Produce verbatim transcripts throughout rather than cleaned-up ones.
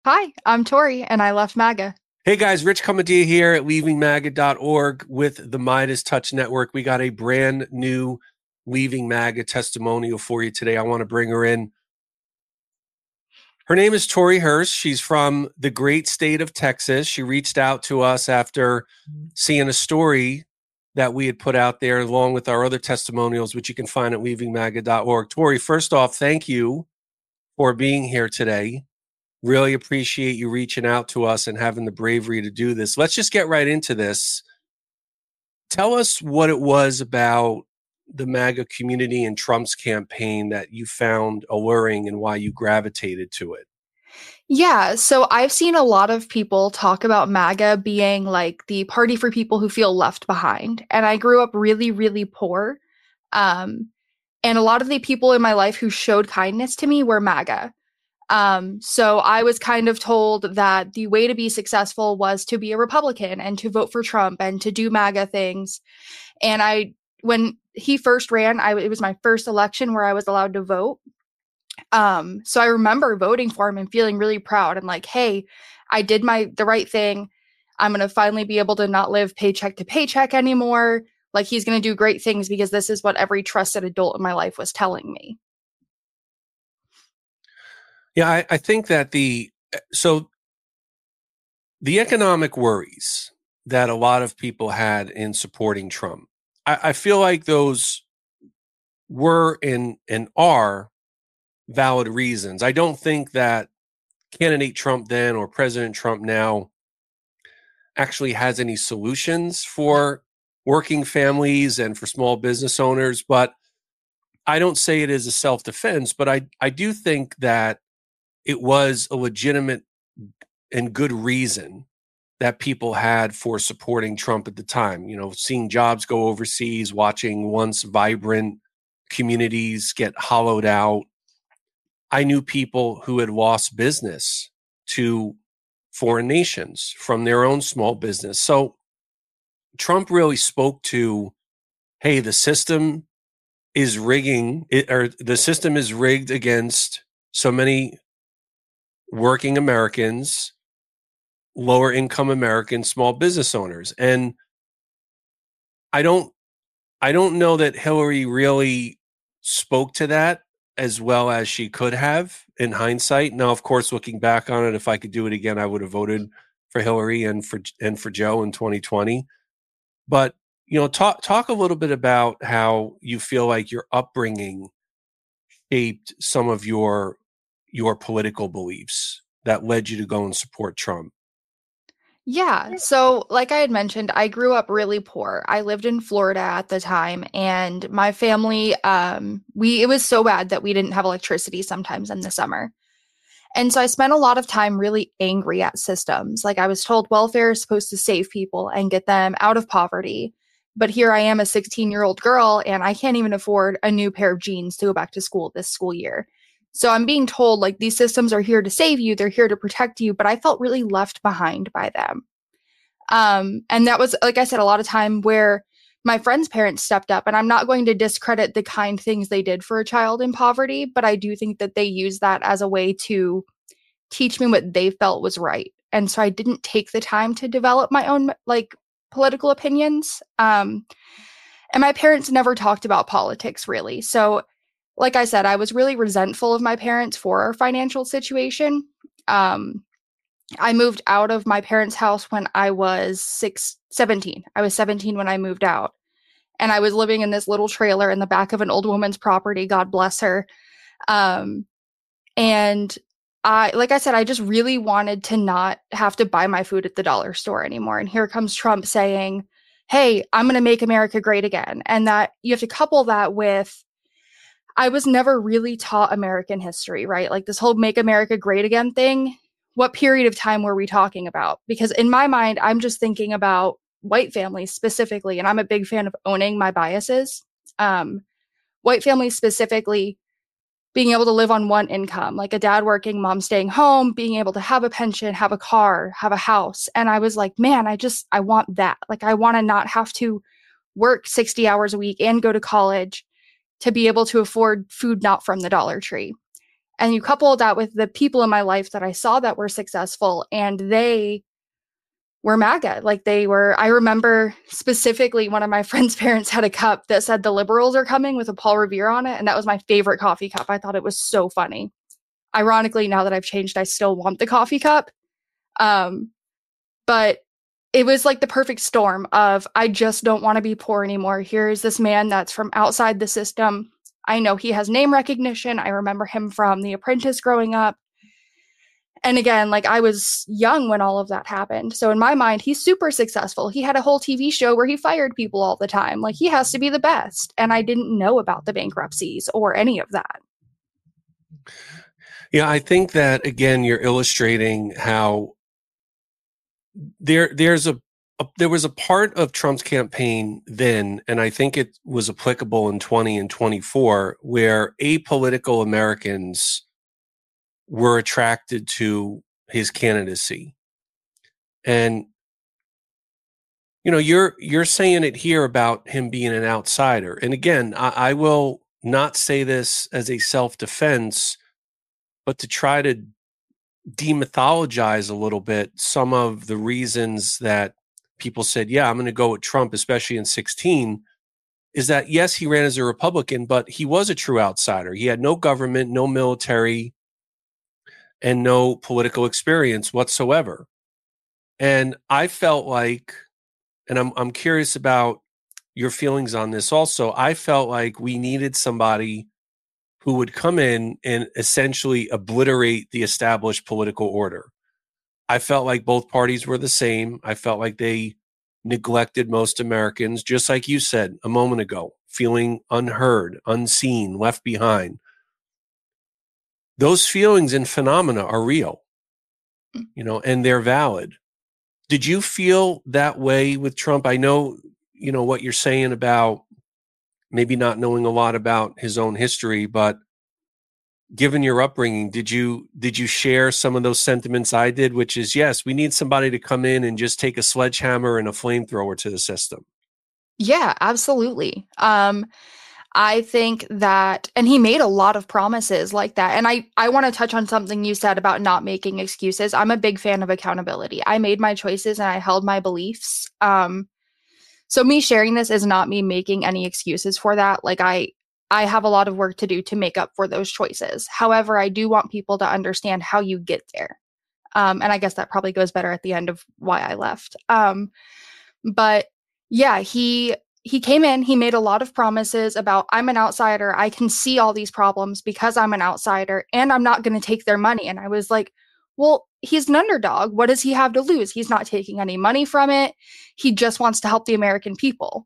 Hi, I'm Tori, and I left MAGA. Hey guys, Rich Comedia here at leaving maga dot org with the Midas Touch Network. We got a brand new Leaving MAGA testimonial for you today. I want to bring her in. Her name is Tori Hurst. She's from the great state of Texas. She reached out to us after seeing a story that we had put out there along with our other testimonials, which you can find at leaving maga dot org. Tori, first off, thank you for being here today. Really appreciate you reaching out to us and having the bravery to do this. Let's just get right into this. Tell us what it was about the MAGA community and Trump's campaign that you found alluring and why you gravitated to it. Yeah, so I've seen a lot of people talk about MAGA being like the party for people who feel left behind. And I grew up really, really poor. Um, and a lot of the people in my life who showed kindness to me were MAGA. Um, so I was kind of told that the way to be successful was to be a Republican and to vote for Trump and to do MAGA things. And I, when he first ran, I it was my first election where I was allowed to vote. Um, so I remember voting for him and feeling really proud and like, hey, I did my the right thing. I'm gonna finally be able to not live paycheck to paycheck anymore. Like he's gonna do great things because this is what every trusted adult in my life was telling me. Yeah, I, I think that the so the economic worries that a lot of people had in supporting Trump, I, I feel like those were and and are valid reasons. I don't think that candidate Trump then or President Trump now actually has any solutions for working families and for small business owners. But I don't say it as a self defense, but I, I do think that it was a legitimate and good reason that people had for supporting Trump at the time. You know, seeing jobs go overseas, watching once vibrant communities get hollowed out. I knew people who had lost business to foreign nations from their own small business. So Trump really spoke to, hey, the system is rigging it, or the system is rigged against so many working Americans, lower income Americans, small business owners. And I don't I don't know that Hillary really spoke to that as well as she could have in hindsight. Now, of course, looking back on it, if I could do it again, I would have voted for Hillary and for and for Joe in twenty twenty. But you know, talk talk a little bit about how you feel like your upbringing shaped some of your your political beliefs that led you to go and support Trump. Yeah. So, like I had mentioned, I grew up really poor. I lived in Florida at the time, and my family, um, we it was so bad that we didn't have electricity sometimes in the summer. And so I spent a lot of time really angry at systems. Like I was told welfare is supposed to save people and get them out of poverty. But here I am, a sixteen year old girl, and I can't even afford a new pair of jeans to go back to school this school year. So I'm being told like these systems are here to save you, they're here to protect you, but I felt really left behind by them. Um, and that was, like I said, a lot of time where my friends' parents stepped up. And I'm not going to discredit the kind things they did for a child in poverty, but I do think that they used that as a way to teach me what they felt was right. And so I didn't take the time to develop my own like political opinions. Um, and my parents never talked about politics really. So, like I said, I was really resentful of my parents for our financial situation. Um, I moved out of my parents' house when I was six, seventeen. I was seventeen when I moved out. And I was living in this little trailer in the back of an old woman's property, God bless her. Um, and I, like I said, I just really wanted to not have to buy my food at the dollar store anymore. And here comes Trump saying, hey, I'm going to make America great again. And that you have to couple that with, I was never really taught American history, right? Like this whole make America great again thing. What period of time were we talking about? Because in my mind, I'm just thinking about white families specifically, and I'm a big fan of owning my biases. Um, white families specifically being able to live on one income, like a dad working, mom staying home, being able to have a pension, have a car, have a house. And I was like, man, I just, I want that. Like, I want to not have to work sixty hours a week and go to college to be able to afford food not from the Dollar Tree. And you couple that with the people in my life that I saw that were successful, and they were MAGA. Like they were, I remember specifically one of my friend's parents had a cup that said the liberals are coming with a Paul Revere on it. And that was my favorite coffee cup. I thought it was so funny. Ironically, now that I've changed, I still want the coffee cup. Um, but it was like the perfect storm of, I just don't want to be poor anymore. Here's this man that's from outside the system. I know he has name recognition. I remember him from The Apprentice growing up. And again, like I was young when all of that happened. So in my mind, he's super successful. He had a whole T V show where he fired people all the time. Like he has to be the best. And I didn't know about the bankruptcies or any of that. Yeah, I think that, again, you're illustrating how there there's a, a there was a part of Trump's campaign then, and I think it was applicable in twenty and twenty-four, where apolitical Americans were attracted to his candidacy. And, you know, you're you're saying it here about him being an outsider. And again, I, I will not say this as a self-defense, but to try to demythologize a little bit some of the reasons that people said, yeah, I'm going to go with Trump, especially in sixteen, is that, yes, he ran as a Republican, but he was a true outsider. He had no government, no military, and no political experience whatsoever. And I felt like, and I'm I'm curious about your feelings on this also, I felt like we needed somebody who would come in and essentially obliterate the established political order. I felt like both parties were the same. I felt like they neglected most Americans, just like you said a moment ago, feeling unheard, unseen, left behind. Those feelings and phenomena are real, you know, and they're valid. Did you feel that way with Trump? I know, you know, what you're saying about maybe not knowing a lot about his own history, but given your upbringing, did you did you share some of those sentiments I did, which is, yes, we need somebody to come in and just take a sledgehammer and a flamethrower to the system? Yeah, absolutely. Um, I think that, and he made a lot of promises like that. And I, I want to touch on something you said about not making excuses. I'm a big fan of accountability. I made my choices and I held my beliefs. Um, so me sharing this is not me making any excuses for that. Like I, I have a lot of work to do to make up for those choices. However, I do want people to understand how you get there. Um, and I guess that probably goes better at the end of why I left. Um, but yeah, he he came in, he made a lot of promises about, I'm an outsider, I can see all these problems because I'm an outsider, and I'm not going to take their money. And I was like, well, he's an underdog. What does he have to lose? He's not taking any money from it. He just wants to help the American people.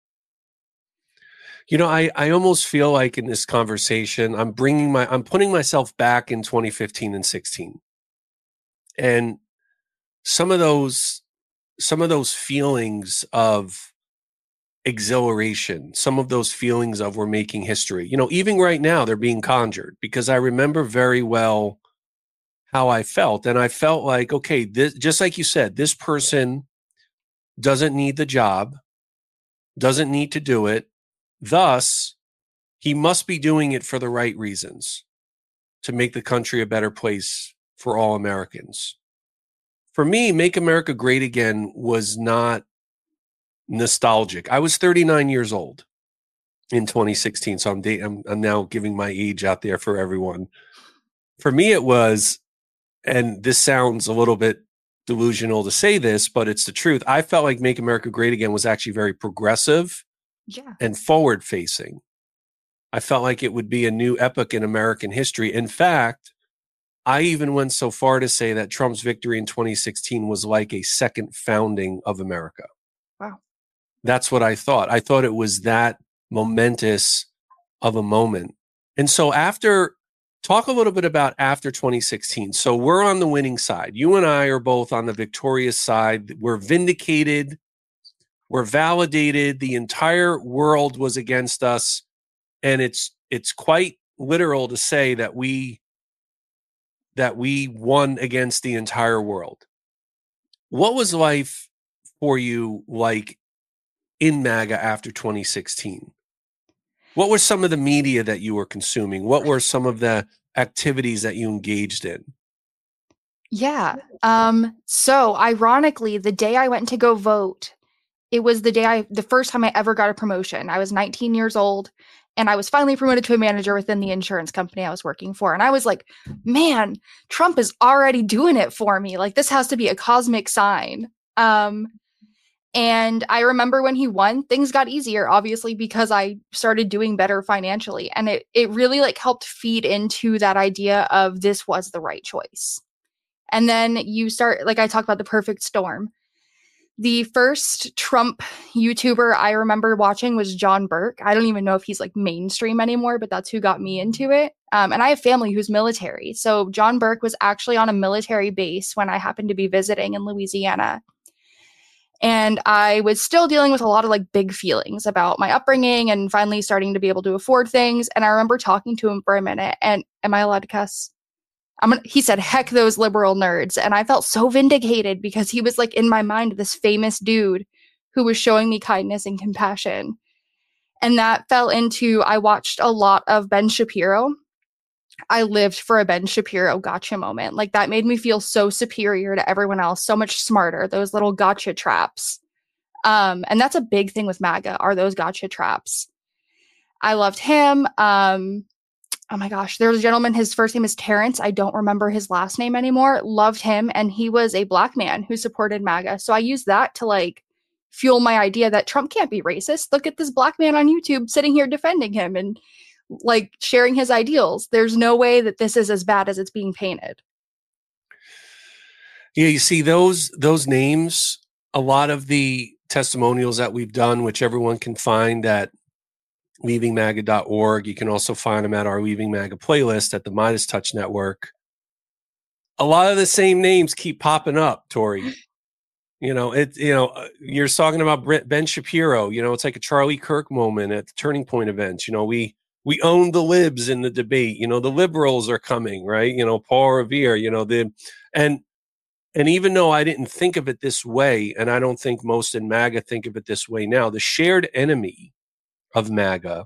You know, I, I almost feel like in this conversation, I'm bringing my, I'm putting myself back in twenty fifteen and sixteen. And some of those, some of those feelings of exhilaration, some of those feelings of we're making history, you know, even right now they're being conjured, because I remember very well how I felt. And I felt like, okay, this, just like you said, this person doesn't need the job, doesn't need to do it. Thus, he must be doing it for the right reasons, to make the country a better place for all Americans. For me, Make America Great Again was not nostalgic. I was thirty-nine years old in twenty sixteen, so I'm, da- I'm, I'm now giving my age out there for everyone. For me, it was, and this sounds a little bit delusional to say this, but it's the truth. I felt like Make America Great Again was actually very progressive. Yeah. And forward facing. I felt like it would be a new epoch in American history. In fact, I even went so far to say that Trump's victory in twenty sixteen was like a second founding of America. Wow. That's what I thought. I thought it was that momentous of a moment. And so after, talk a little bit about after twenty sixteen. So we're on the winning side. You and I are both on the victorious side. We're vindicated. We're validated. The entire world was against us. And it's it's quite literal to say that we that we won against the entire world. What was life for you like in MAGA after twenty sixteen? What were some of the media that you were consuming? What were some of the activities that you engaged in? Yeah. Um, so ironically, the day I went to go vote, it was the day I, the first time I ever got a promotion. I was nineteen years old and I was finally promoted to a manager within the insurance company I was working for. And I was like, man, Trump is already doing it for me. Like, this has to be a cosmic sign. Um, and I remember when he won, things got easier, obviously, because I started doing better financially. And it, it really like helped feed into that idea of this was the right choice. And then you start, like I talked about the perfect storm. The first Trump YouTuber I remember watching was John Burke. I don't even know if he's like mainstream anymore, but that's who got me into it. Um, and I have family who's military. So John Burke was actually on a military base when I happened to be visiting in Louisiana. And I was still dealing with a lot of like big feelings about my upbringing and finally starting to be able to afford things. And I remember talking to him for a minute. And am I allowed to cuss? I'm gonna, he said, heck those liberal nerds. And I felt so vindicated because he was like in my mind, this famous dude who was showing me kindness and compassion. And that fell into, I watched a lot of Ben Shapiro. I lived for a Ben Shapiro gotcha moment. Like, that made me feel so superior to everyone else, so much smarter, those little gotcha traps. Um, and that's a big thing with MAGA, are those gotcha traps. I loved him. Um, oh my gosh, there's a gentleman, his first name is Terrence. I don't remember his last name anymore. Loved him. And he was a black man who supported MAGA. So I used that to like fuel my idea that Trump can't be racist. Look at this black man on YouTube sitting here defending him and like sharing his ideals. There's no way that this is as bad as it's being painted. Yeah, you see those those names, a lot of the testimonials that we've done, which everyone can find at leaving maga dot org. You can also find them at our Leaving MAGA playlist at the Midas Touch Network. A lot of the same names keep popping up, Tori. You know, it. You know, you're talking about Ben Shapiro. You know, it's like a Charlie Kirk moment at the Turning Point events. You know, we we own the libs in the debate. You know, the liberals are coming, right? You know, Paul Revere. You know, the and and even though I didn't think of it this way, and I don't think most in MAGA think of it this way now, the shared enemy of MAGA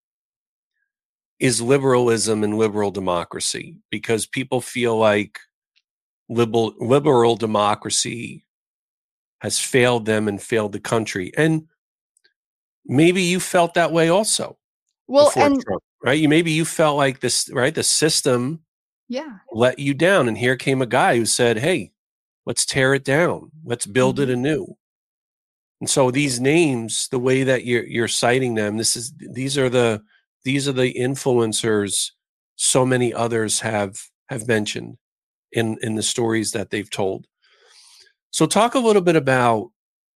is liberalism and liberal democracy, because people feel like liberal liberal democracy has failed them and failed the country. And maybe you felt that way also. Well, before and Trump, right? You maybe you felt like this, right? The system yeah, let you down. And here came a guy who said, hey, let's tear it down. Let's build mm-hmm. it anew. And so these names, the way that you're you're citing them, this is these are the these are the influencers so many others have have mentioned in in the stories that they've told. So talk a little bit about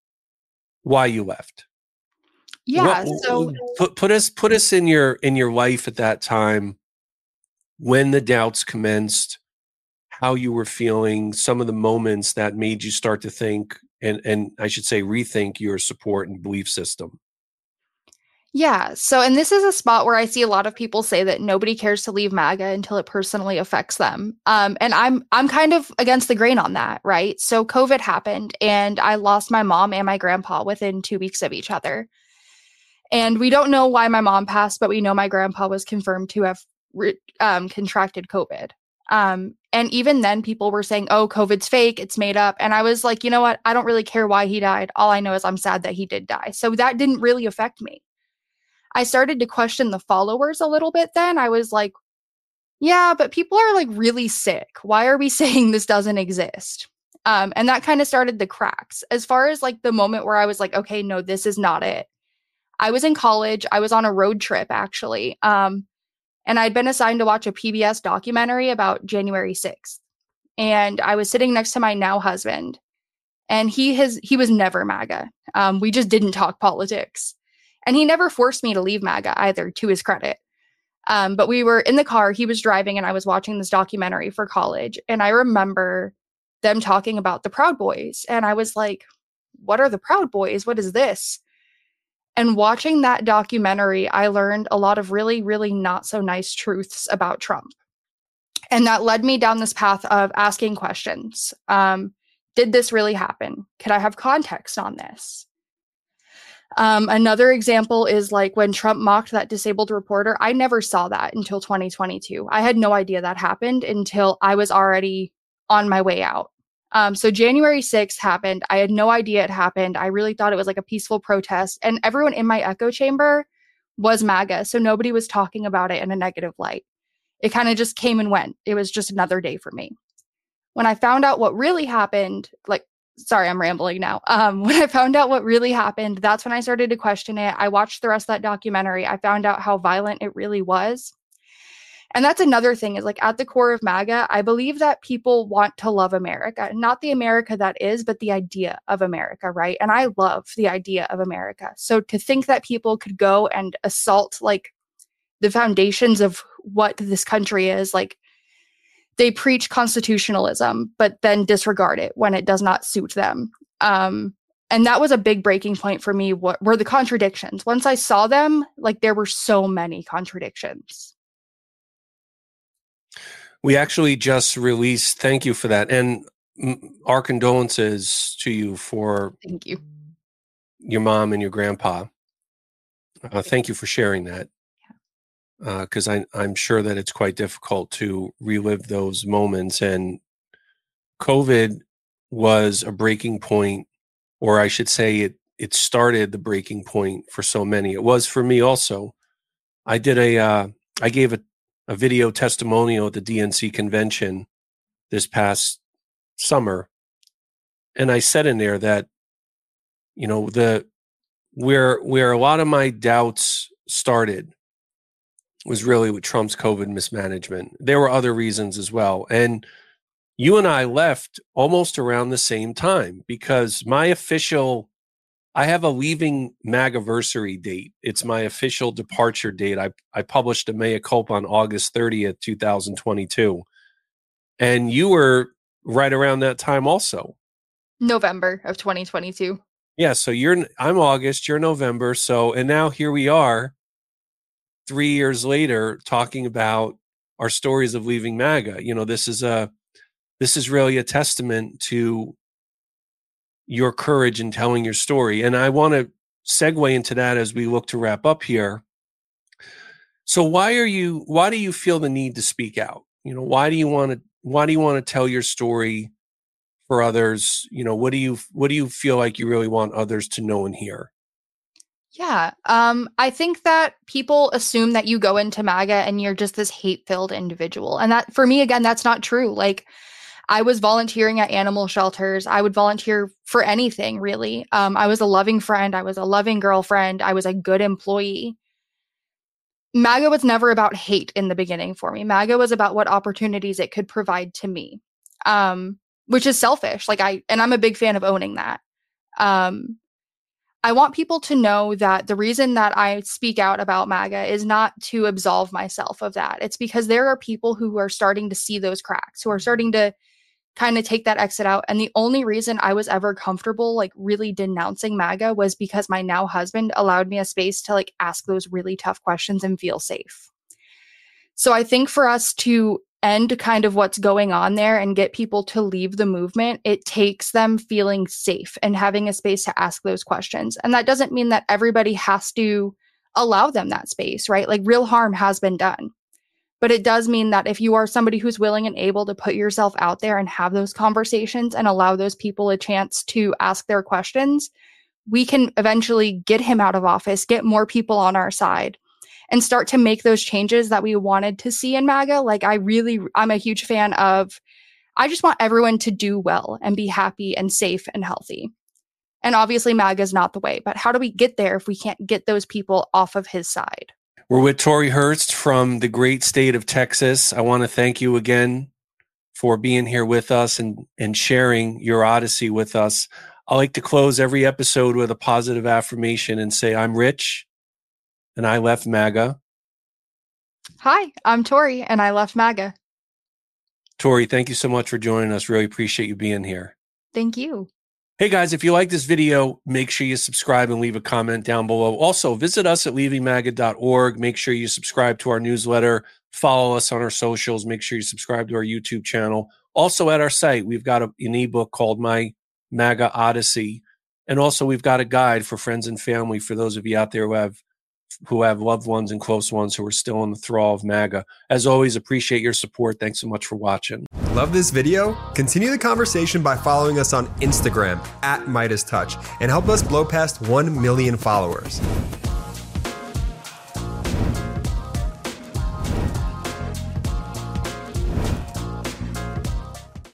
why you left. Yeah. What, so put put us put us in your in your life at that time, when the doubts commenced, how you were feeling, some of the moments that made you start to think and and I should say rethink your support and belief system. Yeah. So, and this is a spot where I see a lot of people say that nobody cares to leave MAGA until it personally affects them. Um, and I'm I'm kind of against the grain on that, right? So COVID happened and I lost my mom and my grandpa within two weeks of each other. And we don't know why my mom passed, but we know my grandpa was confirmed to have re- um, contracted COVID. Um, and even then, people were saying, oh, COVID's fake, it's made up. And I was like, you know what? I don't really care why he died. All I know is I'm sad that he did die. So that didn't really affect me. I started to question the followers a little bit then. I was like, yeah, but people are like really sick. Why are we saying this doesn't exist? Um, and that kind of started the cracks. As far as like the moment where I was like, okay, no, this is not it. I was in college. I was on a road trip, actually. Um, and I'd been assigned to watch a P B S documentary about January sixth. And I was sitting next to my now husband. And he has he was never MAGA. Um, we just didn't talk politics. And he never forced me to leave MAGA either, to his credit. Um, but we were in the car, he was driving, and I was watching this documentary for college. And I remember them talking about the Proud Boys. And I was like, what are the Proud Boys? What is this? And watching that documentary, I learned a lot of really, really not so nice truths about Trump. And that led me down this path of asking questions. Um, did this really happen? Could I have context on this? Um, another example is like when Trump mocked that disabled reporter. I never saw that until twenty twenty-two. I had no idea that happened until I was already on my way out. Um, so January sixth happened. I had no idea it happened. I really thought it was like a peaceful protest. And everyone in my echo chamber was MAGA. So nobody was talking about it in a negative light. It kind of just came and went. It was just another day for me. When I found out what really happened, like, sorry, I'm rambling now. Um, when I found out what really happened, that's when I started to question it. I watched the rest of that documentary. I found out how violent it really was. And that's another thing is like at the core of MAGA, I believe that people want to love America, not the America that is, but the idea of America, right? And I love the idea of America. So to think that people could go and assault like the foundations of what this country is, like they preach constitutionalism, but then disregard it when it does not suit them. Um, and that was a big breaking point for me, what were the contradictions. Once I saw them, like there were so many contradictions. We actually just released, thank you for that. And our condolences to you for Thank you. Your mom and your grandpa. Uh, thank you for sharing that. Because uh, I'm sure that it's quite difficult to relive those moments. And COVID was a breaking point, or I should say it, it started the breaking point for so many. It was for me also. I did a, uh, I gave a, a video testimonial at the D N C convention this past summer. And I said in there that, you know, the, where, where a lot of my doubts started was really with Trump's COVID mismanagement. There were other reasons as well. And you and I left almost around the same time because my official, I have a leaving MAGAversary date. It's my official departure date. I, I published a mea culpa on August thirtieth, twenty twenty-two. And you were right around that time also. November of twenty twenty-two. Yeah. So you're, I'm August, you're November. So, and now here we are three years later talking about our stories of leaving MAGA. You know, this is a, this is really a testament to your courage in telling your story. And I want to segue into that as we look to wrap up here. So why are you, why do you feel the need to speak out? You know, why do you want to, why do you want to tell your story for others? You know, what do you, what do you feel like you really want others to know and hear? Yeah. Um, I think that people assume that you go into MAGA and you're just this hate-filled individual. And that, for me, again, that's not true. Like, I was volunteering at animal shelters. I would volunteer for anything, really. Um, I was a loving friend. I was a loving girlfriend. I was a good employee. MAGA was never about hate in the beginning for me. MAGA was about what opportunities it could provide to me, um, which is selfish. Like I, and I'm a big fan of owning that. Um, I want people to know that the reason that I speak out about MAGA is not to absolve myself of that. It's because there are people who are starting to see those cracks, who are starting to kind of take that exit out. And the only reason I was ever comfortable, like really denouncing MAGA was because my now husband allowed me a space to like ask those really tough questions and feel safe. So I think for us to end kind of what's going on there and get people to leave the movement, it takes them feeling safe and having a space to ask those questions. And that doesn't mean that everybody has to allow them that space, right? Like real harm has been done. But it does mean that if you are somebody who's willing and able to put yourself out there and have those conversations and allow those people a chance to ask their questions, we can eventually get him out of office, get more people on our side, and start to make those changes that we wanted to see in MAGA. Like I really, I'm a huge fan of, I just want everyone to do well and be happy and safe and healthy. And obviously MAGA is not the way, but how do we get there if we can't get those people off of his side? We're with Tori Hurst from the great state of Texas. I want to thank you again for being here with us and, and sharing your odyssey with us. I like to close every episode with a positive affirmation and say, I'm Rich and I left MAGA. Hi, I'm Tori and I left MAGA. Tori, thank you so much for joining us. Really appreciate you being here. Thank you. Hey guys, if you like this video, make sure you subscribe and leave a comment down below. Also, visit us at leaving maga dot org. Make sure you subscribe to our newsletter. Follow us on our socials. Make sure you subscribe to our YouTube channel. Also at our site, we've got a, an ebook called My MAGA Odyssey. And also, we've got a guide for friends and family for those of you out there who have who have loved ones and close ones who are still in the thrall of MAGA. As always, appreciate your support. Thanks so much for watching. Love this video? Continue the conversation by following us on Instagram at Midas Touch and help us blow past one million followers.